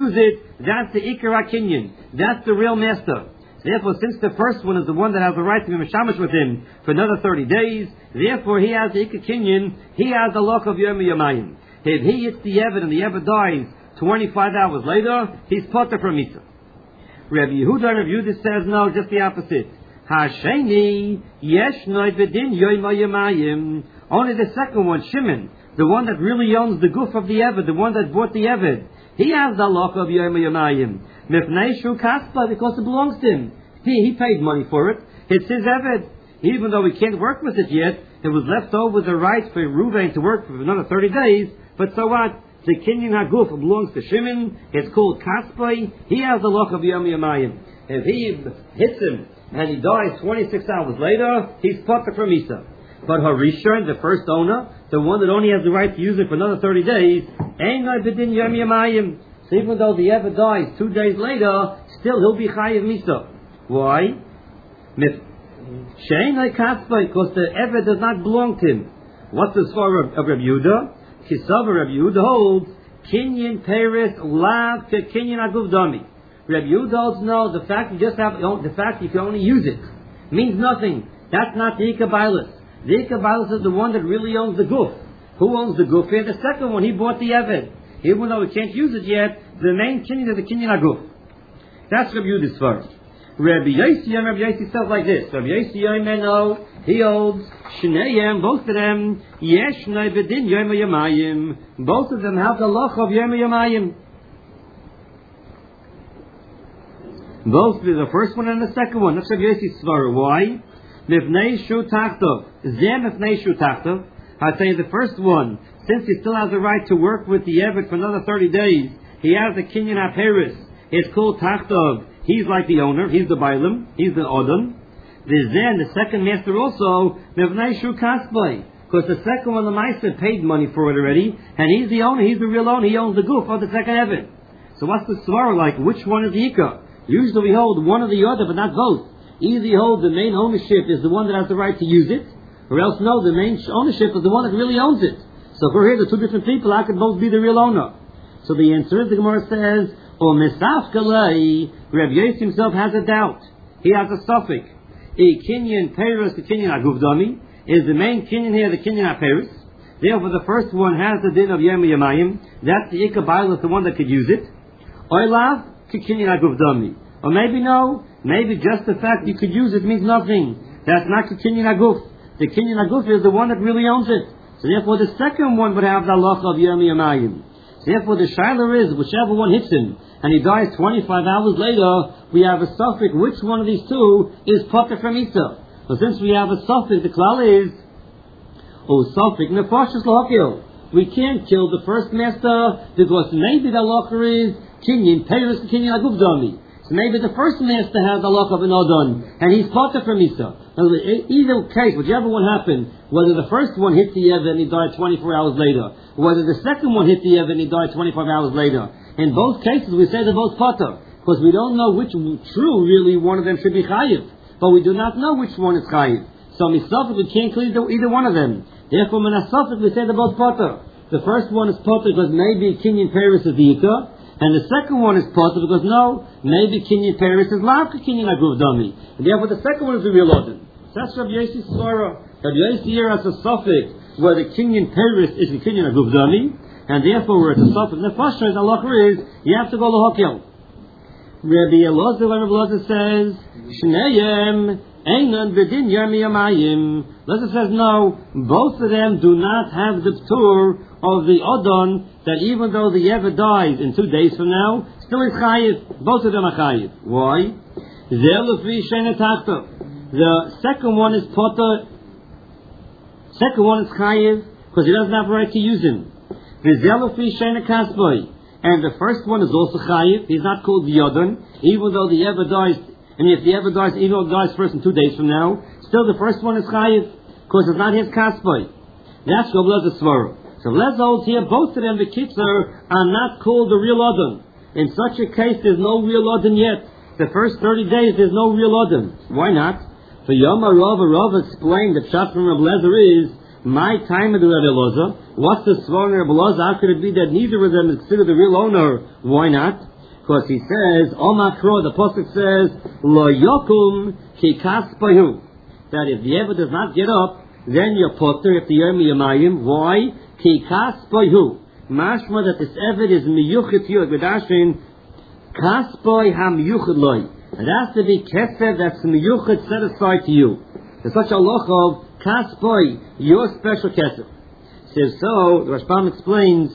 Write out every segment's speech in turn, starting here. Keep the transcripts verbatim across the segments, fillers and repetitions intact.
use it, that's the Ikar HaKinyan. That's the real master. Therefore, since the first one is the one that has the right to be mishamish with him for another thirty days, therefore he has the Ikar Kinyan, he has the lock of Yom Yamayim. If he hits the Eved and the Eved dies twenty-five hours later, he's potter from Misa. Rabbi Yehuda and Rabbi Yehuda says no, just the opposite. Hasheni yesh noid v'din Yom Yamayim. Only the second one, Shimon, the one that really owns the goof of the Eved, the one that bought the Eved, he has the lock of Yom Yamayim. Mifnei shu kaspa, because it belongs to him. He, he paid money for it. It's his Eved. Even though he can't work with it yet, it was left over the right for Reuven to work for another thirty days. But so what? The Kinyan Haguf belongs to Shimon. It's called Kaspai. He has the lock of Yom Yamayim. If he hits him and he dies twenty-six hours later, he's potter from Isa. But Harishon, the first owner, the one that only has the right to use it for another thirty days, ain't no bidin Yom Yamayim. So even though the Eved dies two days later, still he'll be Chayiv Misa. Why? Shein Kaspai, because the Eved does not belong to him. What's the svar of, of Rabbi Yehuda? Kisava Rabbi Yehuda holds Kinyan Peres Lav Ke Kinyan Aguv Dami. Rabbi Yehuda holds no. The fact you just have the fact you can only use it means nothing. That's not the Ikabailus. The Ikabailus is the one that really owns the goof. Who owns the goof here? The second one. He bought the Eved. Even though he can't use it yet, the main Kinyan is the Kinyan Aguf. That's Rabbi Yehuda's svar. Rabbi Yossi and Rabbi Yossi says like this. Rabbi Yossi Yomeno, he holds Shneyem, both of them, Yesh Neibedin Yom Yamayim. Both of them have the loch of Yom Yamayim. Both the first one and the second one. That's Rabbi Yossi's svar. Why? Mifnei Shu Tachtov. Zem Mifnei Shu Tachtov. I say the first one, since he still has the right to work with the Eved for another thirty days, he has the Kinyan HaPeres. It's called Tachtov. He's like the owner. He's the Bailam. He's the Odom. The Zen, the second master also, Mevnei Shu Kasplay. Because the second one, the Maisa, paid money for it already. And he's the owner. He's the real owner. He owns the goof of the second Eved. So what's the svara like? Which one is the Ika? Usually we hold one or the other, but not both. Either you hold the main ownership is the one that has the right to use it, or else no, the main ownership is the one that really owns it. So if we're here, the two different people, how could both be the real owner? So the answer is, the Gemara says, O Misaf Galei, Rabbi Yossi himself has a doubt. He has a suffix. A Kinyan Peres, the Kinyan Aguvdami, is the main Kinyan here, the Kinyan HaPeres. Therefore, the first one has the din of Yom Yamayim. That's the Ikabayl, is the one that could use it. Oilav, Kinyan Aguvdami. Or maybe no, maybe just the fact you could use it means nothing. That's not Kinyan Aguf. The Kinyan Aguf is the one that really owns it. So therefore, the second one would have the halacha of Yom Yamayim. Therefore, the shiloh is, whichever one hits him, and he dies twenty-five hours later, we have a suffix, which one of these two is potter from Isa. So since we have a suffix, the klal is, O suffix, nefashis lahakil. We can't kill the first master, because maybe the halacha is, Kinyan, Peres, Kinyan Aguvdami. So maybe the first master has the halacha of an Odon, and he's potter from Isa. Either case, whichever one happened, whether the first one hit the Eved and he died twenty-four hours later, whether the second one hit the Eved and he died twenty-five hours later, in both cases we say they're both potter, because we don't know which true really one of them should be chayiv, but we do not know which one is chayiv. So misafik we can't clear either one of them. Therefore, menasafik we say they're both potter. The first one is potter because maybe Kinyan Peres is the Ika, and the second one is potter because no, maybe Kinyan Peres is lavka Kinyan Aguvdami, and therefore the second one is the real Odin. That's Rabbi Yossi's svara. Rabbi Yossi here has a suffix where the Kinyan Peres is the Kinyan Aguvdami, and therefore we're at the suffix. The first the halacha is you have to go lahakil. Rabbi Elazar, when Rabbi Elazar says Shneyem Einan B'din Yom Yamayim, Elazar says no, both of them do not have the ptur of the Odon, that even though the Eved dies in two days from now, still is chayiv. Both of them are chayiv. Why? The second one is potter. Second one is chayiv because he doesn't have a right to use him. And the first one is also chayiv. He's not called the Odon, even though the Eved dies. And if the Eved dies, even though it dies first in two days from now, still the first one is chayiv because it's not his kasbay. That's what Lezer svara. So Lezer holds here both of them, the kitzer, are not called the real Odon. In such a case, there's no real Odon yet. The first thirty days, there's no real Odon. Why not? For Yom Rav, Rav explained that Pshat from Rabbi Lezer is my time of the Rabbi Elazar. What's the svara of Rabbi Elazar? How could it be that neither of them is considered the real owner? Why not? Because he says, Omakro, the Pasuk says, Lo yokum ki kaspayu. That if the Eved does not get up, then you're potter if the Yom Yamayim. Why? Ki kaspayu. Mashma that this Eved is miyuchit you, Gedashin, kaspoy ha miyuchit loy. It has to be kesef that's miyuchit set aside to you. There's such a loch of kaspoy, your special kesef. Says so, the Rashbam explains,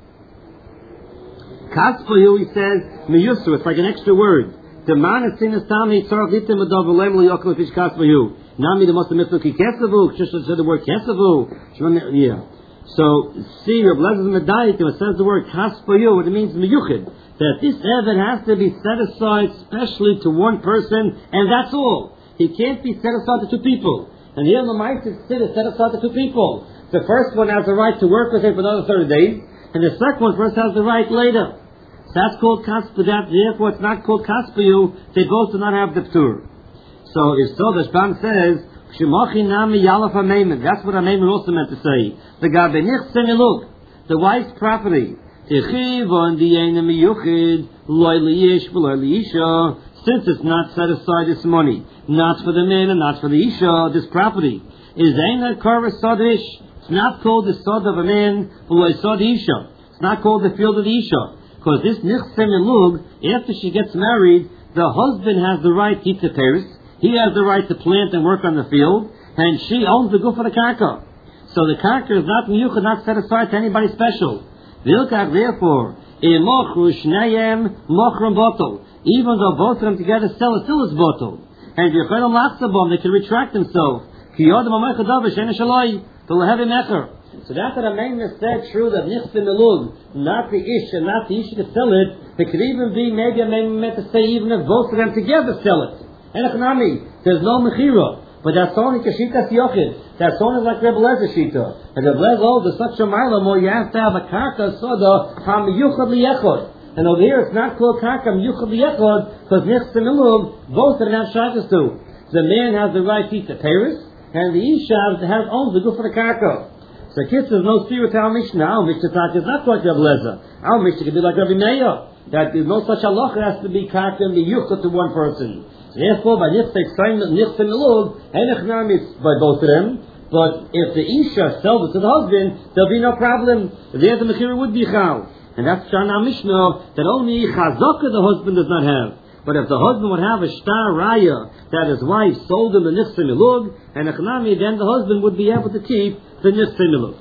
kaspoy, he says, miyusu, it's like an extra word. The man is seen as Tami, Tzarach Litim Adav V'Leim Lo Yokel Fish Kaspoy. Nami the most mitzvah ki kesavu, just said the word kesavu. Yeah. So, see, Reb Lezer's Medayik, it says the word kaspoyu, what it means miyuchid. That this Eved has to be set aside specially to one person, and that's all. He can't be set aside to two people. And here the Ma'aseh is set aside to two people. The first one has the right to work with him for another thirty days, and the second one first has the right later. So that's called kaspodat, therefore it's not called kaspoyu, they both do not have the ptur. So if so, the Shbam says, Shemachi nami yalaf ha-meimen. That's what ha-meimen also meant to say. The gabenich semilug, the wife's property. Techiv on di'ena miyuchid, loy li'ish v'loy li'isha. Since it's not set aside this money, not for the man and not for the isha, this property is eina karva sadish. It's not called the sod of a man, v'loy sod isha. It's not called the field of the isha. Because this nich semilug, after she gets married, the husband has the right to keep the paris. He has the right to plant and work on the field, and she owns the goof of the karka. So the karka is not miyuchad, not set aside to anybody special. Vilkach, therefore, imochru shnayem mochram bottle. Even though both of them together sell it, still is bottle. And if you're chaylam lachzabom, they can retract themselves. Ki yodam amechadav shena shaloi, to lehevi mecher. So that's what Amen has said true, that nichsim elug, not the ish and not the ish to sell it. It could even be maybe Amen meant to say even if both of them together sell it. Enochnami, there's no mechira, but that's only kashitas yochid. That's only like Rebbe Lezer shita. And Rebbe Lezer holds such a mile more. You have to have a karka soda ham yuchad liyechod. And over here it's not called karka yuchad liyechod because nichsim ilug both of them have shakas to. The man has the right to eat the paris, and the isha has owns the good for the karka. So kids, there's no spirit to our Mishnah. Our Mishnah talk is not like Rebbe Lezer. Our Mishnah can be like Rabbi Meir. That there's no such halacha has to be karka and the yuchad to one person. Therefore, by nichsim ilug, enochnami is by both of them. But if the isha sells it to the husband, there'll be no problem. There the mechira would be chal. And that's Shana Mishnah, that only chazaka the husband does not have. But if the husband would have a shtar raya, that his wife sold him the nichsim ilug, and echnami, then the husband would be able to keep the nichsim ilug.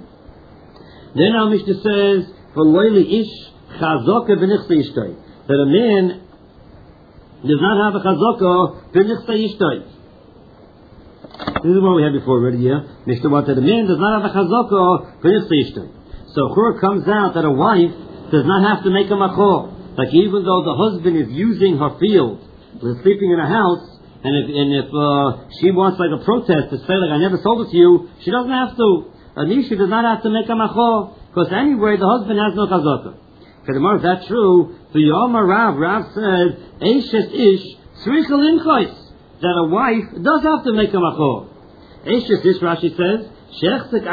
Then our Mishnah says, for loyli ish chazaka v'nichsa ishtay, that a man does not have a chazaka v'nichsa ishtay. This is what we had before already, yeah? Mishnah what that a man does not have a chazaka v'nichsa ishtay. So Chur comes out that a wife does not have to make a machor. Like even though the husband is using her field, sleeping in a house, and if and if uh, she wants like a protest to say like I never sold it to you, she doesn't have to. Anisha does not have to make a machor because anyway the husband has no chazaka. Kedemar, is that true? The Yomar Rav Rav said Eishes Ish Tzrichel Inchos, that a wife does have to make a machor. Eishes Ish, Rashi says. Let's say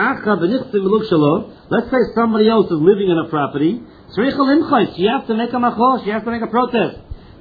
somebody else is living in a property. She has to make a machor. She has to make a protest.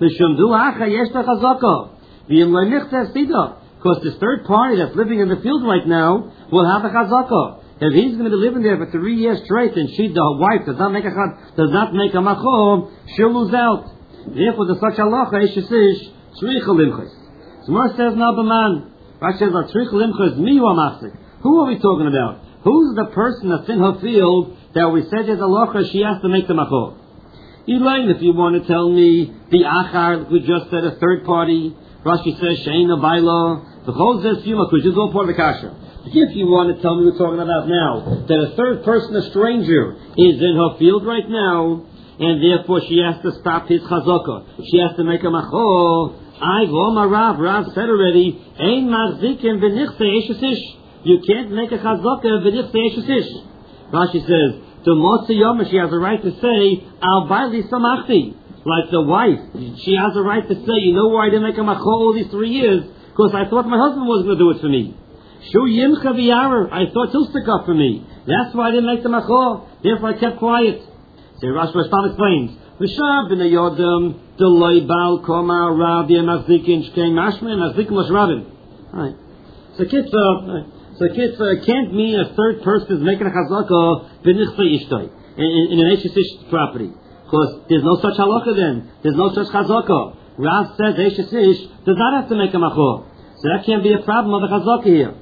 Because this third party that's living in the field right now will have a chazaka. If he's going to be living there for three years straight, and she, the wife, does not make a does not make a machor, she'll lose out. Therefore, the such halacha ishish tzrichel limchos. Zmar says now the man. Rashi says tzrichel limchos miyu amachzik. Who are we talking about? Who's the person that's in her field that we said is a locha, she has to make the machor? Elaine, if you want to tell me the achar, we just said a third party, Rashi says she'ena baila, the chol zes yuma, which is all part of the kasha. If you want to tell me we're talking about now, that a third person, a stranger, is in her field right now, and therefore she has to stop his chazaka. She has to make a machor. I go my Rav, Rav said already, ein marzikim v'nichse eshes. You can't make a chazaka v'nichse eshes. Rashi says, to Motzi Yom, she has a right to say, Al Baili Samachti. Like the wife, she has a right to say, you know why I didn't make a machor all these three years? Because I thought my husband was going to do it for me. Shu Yimcha V'Yarer, I thought he'll stick up for me. That's why I didn't make the machor. Therefore I kept quiet. So Rashi Rashbam explains, V'shar b'nei yodem delay bal koma rav yemazdikin shkein mashme mazdikin mashravim. Right. So kitzah, so kitzah can't mean a third person is making a chazaka b'nichsei ishtoi in an Eishes Ish property, because there's no such halacha then. There's no such chazaka. Rav says Eishes Ish does not have to make a machor, so that can't be a problem of the chazaka here.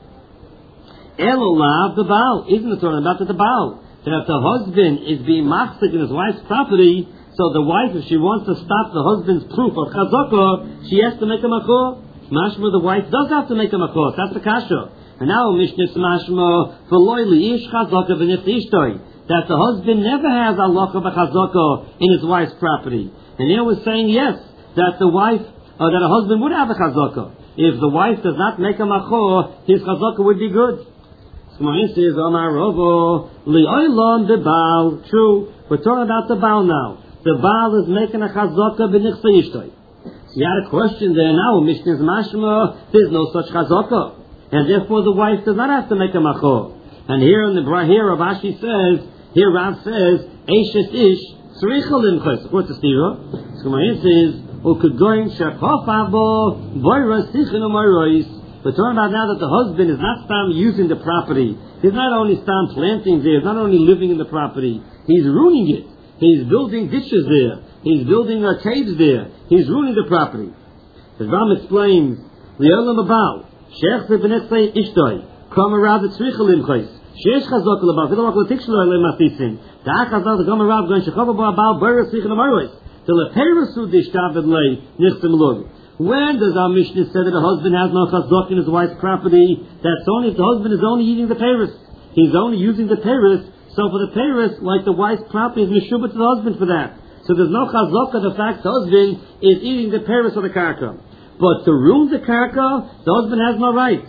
Elolav the Baal. Isn't it talking about the Baal? That if the husband is being machzik in his wife's property, so the wife, if she wants to stop the husband's proof of chazaka, she has to make a machor. Mashma, the wife does have to make a machor. That's the kasha. And now Mishnah Mashma v'loyli ish chazaka v'nif ishtoi, that the husband never has halacha b'chazaka in his wife's property. And here we're saying yes, that the wife, or that a husband would have a chazaka. If the wife does not make a machor, his chazaka would be good. Gemara says, Omar Rovo, li'olam the Baal. True, we're talking about the Baal now. The Baal is making a chazaka b'nichsei ishtoi. So you had a question there now, Mishnah's mashma, there's no such chazaka. And therefore the wife does not have to make a machor. And here in the here Rav Ashi says, here Rav says, Eishes Ish, tzricha limchos. What's the stira? So Gemara says, u'kegoyin shechof abo, boira sichin u'mayrois. We're talking about now that the husband is not stam using the property. He's not only stam planting there, he's not only living in the property, he's ruining it. He's building ditches there. He's building uh, caves there. He's ruining the property. As Ram explains, Li'olam abal, Sheikh Zebnetzei Ishtoi, Kamarav Tzricha Limchos, Sheikh Chazok Labal, Vidalak Latik Shloi Lematisin, Da'ach Chazak Kamarav Gan Shechov Abal, Beres Sichin Amarois, Till a Peresu Dishtavid Lei, Nichtim Log. When does our Mishnah say that a husband has no chazak in his wife's property? That's only if the husband is only eating the peris. He's only using the peris. So for the peris, like the wife's property, is meshubah to the husband for that. So there's no chazak of the fact the husband is eating the peris of the karka. But to ruin the karka, the husband has no right.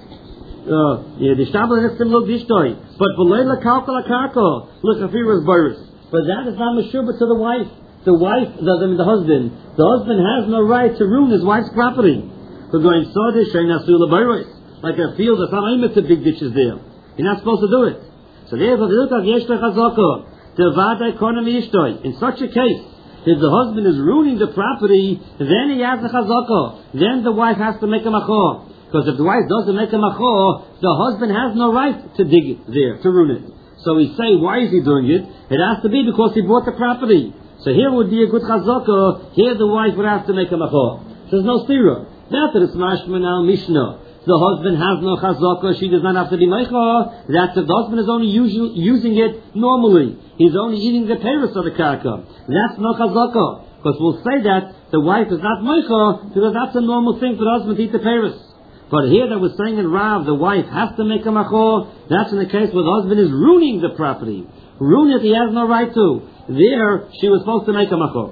But for leila kalka karka, look if he was boris. But that is not meshubah to the wife. The wife, the, I mean the husband, the husband has no right to ruin his wife's property. We're going like a field that's not aimed to big ditches there. You're not supposed to do it. So therefore, in such a case, if the husband is ruining the property, then he has the chazaka. Then the wife has to make a machor. Because if the wife doesn't make a machor, the husband has no right to dig it there, to ruin it. So we say, why is he doing it? It has to be because he bought the property. So here would be a good chazaka. Here the wife would have to make a machor. There's no stira. Not that it's mashma now Mishnah. The husband has no chazaka. She does not have to be meicha. That's if the husband is only using, using it normally. He's only eating the peris of the karka. That's no chazaka. Because we'll say that the wife is not meicha because that's a normal thing for the husband to eat the peris. But here that we're saying in Rav, the wife has to make a machor. That's in the case where the husband is ruining the property. Ruin it, he has no right to. There, she was supposed to make a machor.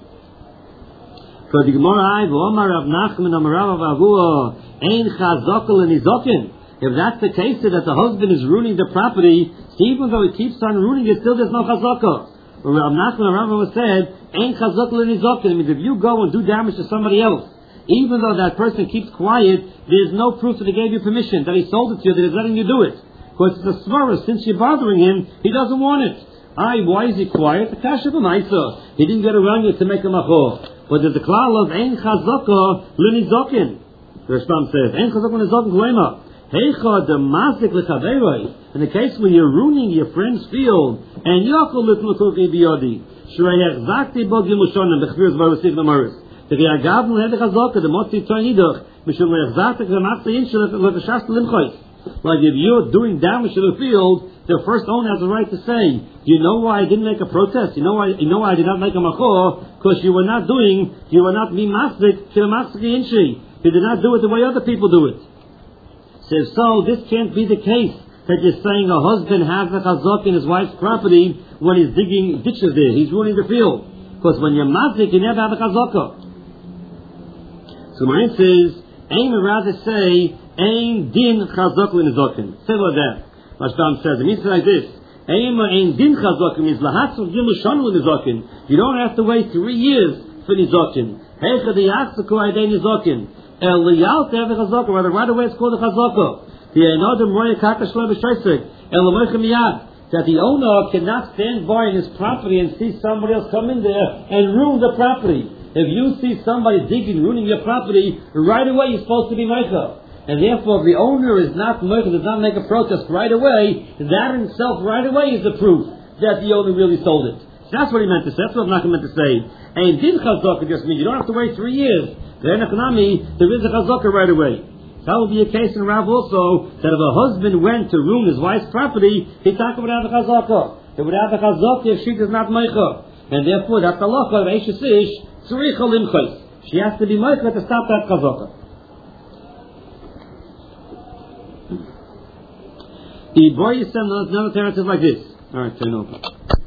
For the Gemara, Omar Rav Nachman, Omar Rav Avua, Ein Chazokal and Izokin. If that's the case that the husband is ruining the property, so even though he keeps on ruining it, still there's no Chazokal. Rav Nachman, Rav Avua said, Ein Chazokal and Izokin. It means if you go and do damage to somebody else, even though that person keeps quiet, there's no proof that he gave you permission, that he sold it to you, that he's letting you do it. Because it's a svara, since you're bothering him, he doesn't want it. Aye, why is he quiet? The kasha b'maisa. He didn't get around you to make a machor. But there's the klal of ein chazaka l'nizokin. The Rashbam says, ein chazaka l'nizokin klema. Heicha de mazik l'chaveroi. In the case when you're ruining your friend's field, and yakol l'tlukuki biyodi, shrei hechzakti bo gimushonim, b'chvirz v'arusik v'maris. The Gavnu had the chazaka, the motzi toinidach, mishum hechzakti k'matzei in shel l'vashast l'imchois. Like if you're doing damage to the field, the first owner has a right to say, you know why I didn't make a protest? You know why you know why I did not make a machor? Because you were not doing, you were not being masik, inchi. You did not do it the way other people do it. Says so, this can't be the case that you're saying a husband has a chazak in his wife's property when he's digging ditches there. He's ruining the field. Because when you're masik, you never have a chazaka. So mine says, aim rather say, Ein din chazak l'nizokin. Say about that. Rashbam says, it means like this. Ein ein din chazak means lahatzu gilu shanu l'nizokin. You don't have to wait three years for nizokin. Heicha de yachzaku aydei nizokin. El liyal te have the chazaka. Rather, right away it's called a chazaka. The einodem roya kaka shloi b'shoisek. El l'moichem miyad. that the owner cannot stand by in his property and see somebody else come in there and ruin the property. If you see somebody digging, ruining your property, right away you're supposed to be meicher. And therefore, if the owner is not meicher, does not make a protest right away, that in itself right away is the proof that the owner really sold it. So that's what he meant to say. That's what Nachman meant to say. And din chazaka just means you don't have to wait three years. There is a chazaka right away. That will be a case in Rav also, that if a husband went to ruin his wife's property, he talked about the chazaka. If without the chazaka, if she is not meicher. And therefore, that's the halacha of Eishes Ish, tzricha limchos. She has to be meicher to stop that chazaka. The boy is saying another teretz is like this. Alright, turn over.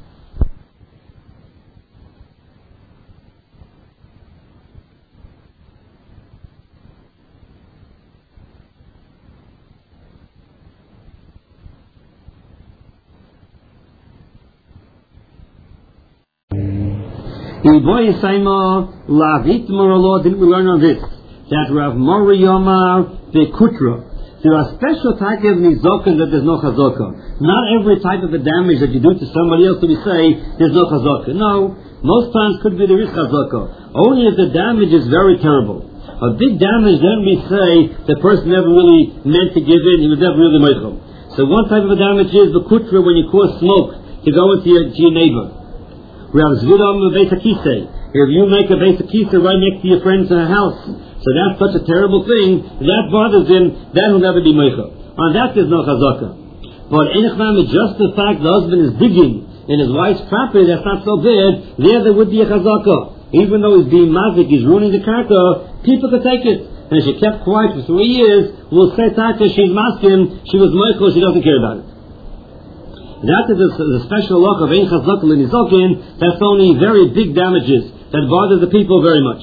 The boy is saying, Lavit Moralo, didn't we learn on this? That Rav Mori Yomar the Kutra. There are special types of nizokan that there's no chazaka. Not every type of a damage that you do to somebody else do we say there's no chazaka. No, most times could be there is chazaka. Only if the damage is very terrible. A big damage, then we say the person never really meant to give in, he was never really meichel. So one type of a damage is the kutra, when you cause smoke to go into your, to your neighbor. Rav Zvidam Beis HaKisei. If you make a Beis HaKisei right next to your friend's house, so that's such a terrible thing, that bothers him, that will never be meicher. On that there's no chazaka. But Enechman, just the fact the husband is digging in his wife's property, that's not so bad, there there would be a chazaka. Even though he's being mazik, he's ruining the karka, people could take it. And if she kept quiet for three years, we'll say taka, she's maskim, she was meicher, she doesn't care about it. That is the special law of Ein Chazaka L'Nizokin. That's only very big damages that bother the people very much.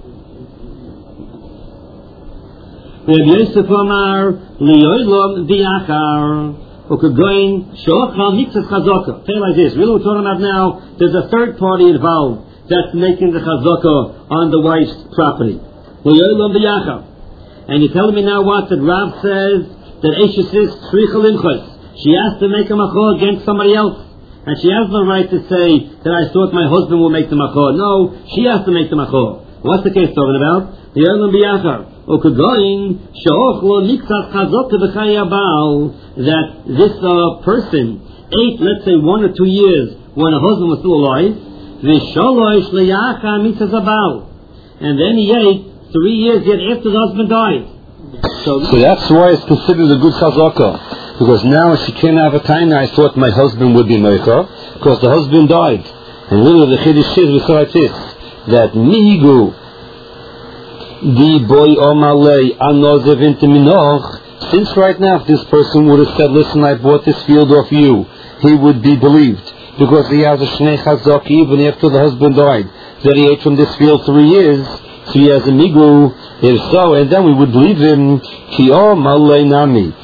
Rabbi Yosef Amar Li'olam V'Yachar U'Kagoyin Shochal Mitzvah Chazaka. Say like this. Really, we're talking about now. There's a third party involved that's making the Chazaka on the wife's property. Li'olam V'Yachar. And you're telling me now what that Rav says that Eishes is Tzricha Limchos. She has to make a machor against somebody else. And she has no right to say that I thought my husband will make the machor. No, she has to make the machor. What's the case talking about? The Yerlam B'Yachar. U'Kagoyin She'ochlo Niktzat Chazok B'Chaya Baal. That this uh, person ate, let's say, one or two years when her husband was still alive. V'Sholosh L'Yachar Mitzvah Baal. And then he ate three years yet after the husband died. So, so that's why it's considered a good chazaka. Because now she can't have a time. I thought my husband would be meicher because the husband died. And really the chiddush is we saw like this, that mihigu the boy omalei anozev into minoch. Since right now if this person would have said, listen, I bought this field off you, he would be believed because he has a shnei chazak even after the husband died that he ate from this field three years. So he has a migu. If so, and then we would believe him. Ki omalei nami.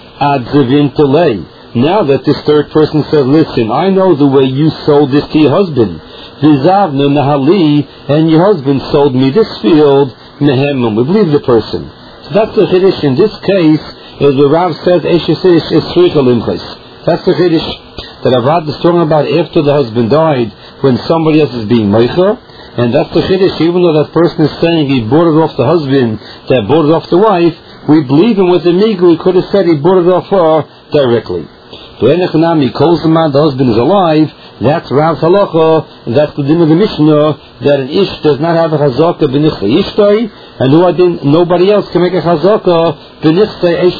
Now that this third person says, listen, I know the way you sold this to your husband. And your husband sold me this field. We believe the person. So that's the chiddush in this case, as the Rav says, Eishes Ish is tzricha limchos. That's the chiddush that Avad is talking about after the husband died, when somebody else is being meicher. And that's the chiddush, even though that person is saying he bought it off the husband, that bought it off the wife, we believe him with the migu. He could have said he bought it off her directly. He calls the man, the husband is alive. That's Rav's halacha. That's the din of the Mishnah, that an ish does not have a chazaka b'nichta ishtoi, and nobody else can make a chazaka b'nichta